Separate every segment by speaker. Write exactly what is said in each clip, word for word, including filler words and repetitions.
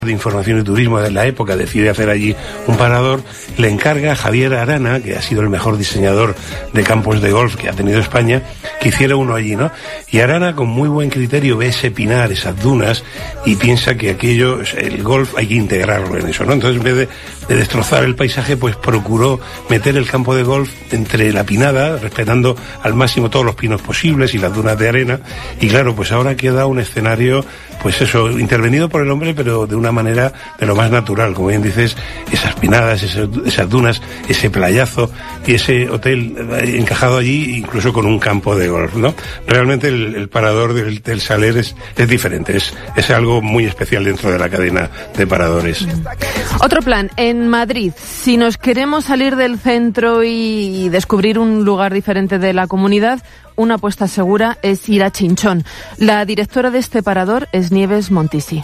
Speaker 1: de Información y Turismo de la época decide hacer allí un parador, le encarga a Javier Arana, que ha sido el mejor diseñador de campos de golf que ha tenido España, que hiciera uno allí, ¿no? Y Arana, con muy buen criterio, ve ese pinar, esas dunas, y piensa que aquello, el golf, hay que integrarlo en eso, ¿no? Entonces, en vez de, de destrozar el paisaje, pues procuró meter el campo de golf entre la pinada, respetando al máximo todos los pinos posibles y las dunas de arena, y claro, pues ahora queda un escenario, pues eso, intervenido por el hombre, pero de una manera de lo más natural, como bien dices, esas pinadas, esas, esas dunas, ese playazo y ese hotel encajado allí, incluso con un campo de golf, ¿no? Realmente el, el parador del, del Saler es, es diferente, es, es algo muy especial dentro de la cadena de paradores.
Speaker 2: Otro plan, en Madrid, si nos queremos salir del centro y descubrir un lugar diferente de la comunidad, una apuesta segura es ir a Chinchón. La directora de este parador es Nieves Montisi.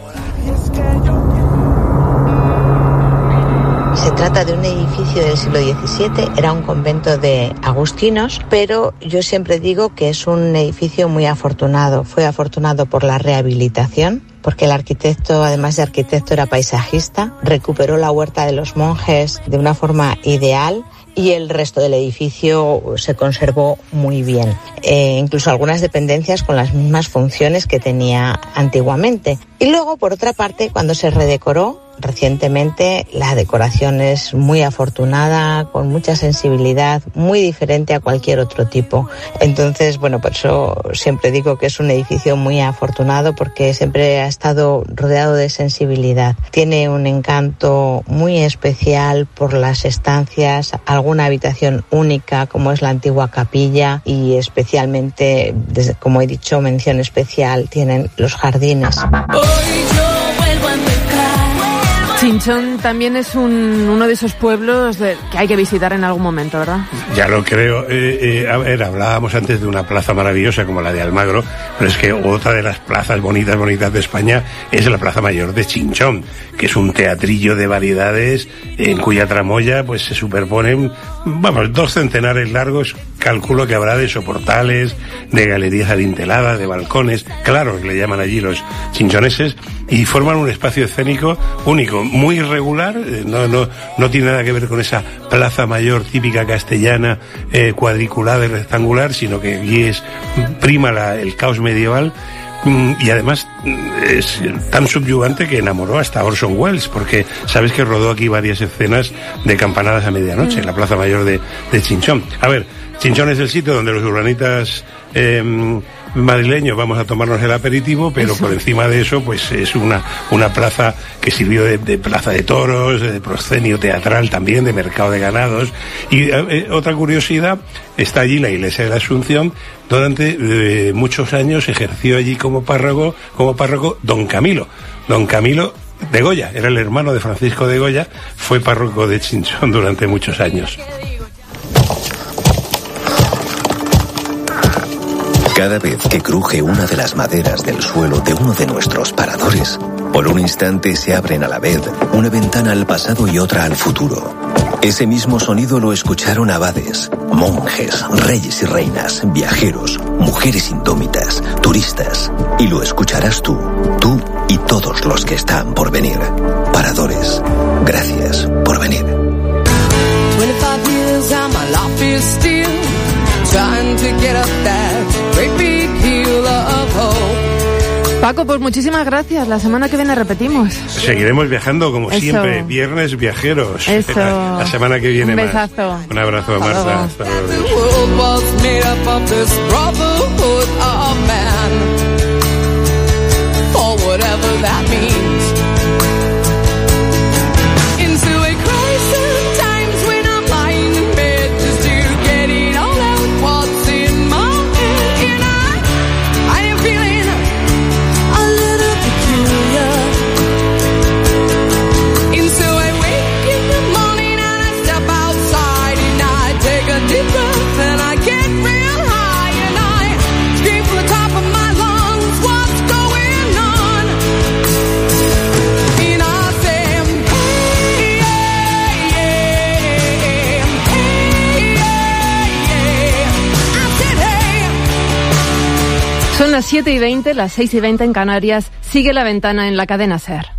Speaker 3: Se trata de un edificio del siglo diecisiete, era un convento de agustinos, pero yo siempre digo que es un edificio muy afortunado. Fue afortunado por la rehabilitación, porque el arquitecto, además de arquitecto, era paisajista, recuperó la huerta de los monjes de una forma ideal, y el resto del edificio se conservó muy bien. Eh, incluso algunas dependencias con las mismas funciones que tenía antiguamente. Y luego, por otra parte, cuando se redecoró recientemente, la decoración es muy afortunada, con mucha sensibilidad, muy diferente a cualquier otro tipo. Entonces, bueno, por eso siempre digo que es un edificio muy afortunado, porque siempre ha estado rodeado de sensibilidad. Tiene un encanto muy especial por las estancias, alguna habitación única como es la antigua capilla, y especialmente, desde, como he dicho, mención especial tienen los jardines.
Speaker 2: Chinchón también es un, uno de esos pueblos de, que hay que visitar en algún momento, ¿verdad?
Speaker 1: Ya lo creo. Eh, eh, a ver, hablábamos antes de una plaza maravillosa como la de Almagro, pero es que otra de las plazas bonitas, bonitas de España es la Plaza Mayor de Chinchón, que es un teatrillo de variedades en cuya tramoya pues se superponen, vamos, dos centenares largos, calculo que habrá de soportales, de galerías adinteladas, de balcones, claros le llaman allí los chinchoneses, y forman un espacio escénico único, muy irregular, no, no, no tiene nada que ver con esa plaza mayor típica castellana, eh, cuadriculada y rectangular, sino que allí es, prima la, el caos medieval, y además es tan subyugante que enamoró hasta Orson Welles, porque sabes que rodó aquí varias escenas de campanadas a medianoche en la Plaza Mayor de, de Chinchón. A ver, Chinchón es el sitio donde los urbanitas eh, madrileños vamos a tomarnos el aperitivo, pero eso, por encima de eso, pues es una, una plaza que sirvió de, de plaza de toros, de proscenio teatral también, de mercado de ganados. Y eh, otra curiosidad, está allí la iglesia de la Asunción. Durante eh, muchos años ejerció allí como párroco, como párroco don Camilo. Don Camilo de Goya, era el hermano de Francisco de Goya, fue párroco de Chinchón durante muchos años.
Speaker 4: Cada vez que cruje una de las maderas del suelo de uno de nuestros paradores, por un instante se abren a la vez una ventana al pasado y otra al futuro. Ese mismo sonido lo escucharon abades, monjes, reyes y reinas, viajeros, mujeres indómitas, turistas. Y lo escucharás tú, tú y todos los que están por venir. Paradores, gracias por venir.
Speaker 2: Paco, pues muchísimas gracias. La semana que viene repetimos.
Speaker 1: Seguiremos viajando como Eso. siempre. Viernes viajeros.
Speaker 2: Eso.
Speaker 1: La, la semana que viene.
Speaker 2: Un besazo.
Speaker 1: Más. Un abrazo,
Speaker 2: Hasta
Speaker 1: Marta.
Speaker 2: luego.
Speaker 1: Hasta luego. Son las siete y veinte, las seis y veinte en Canarias. Sigue La Ventana en la cadena SER.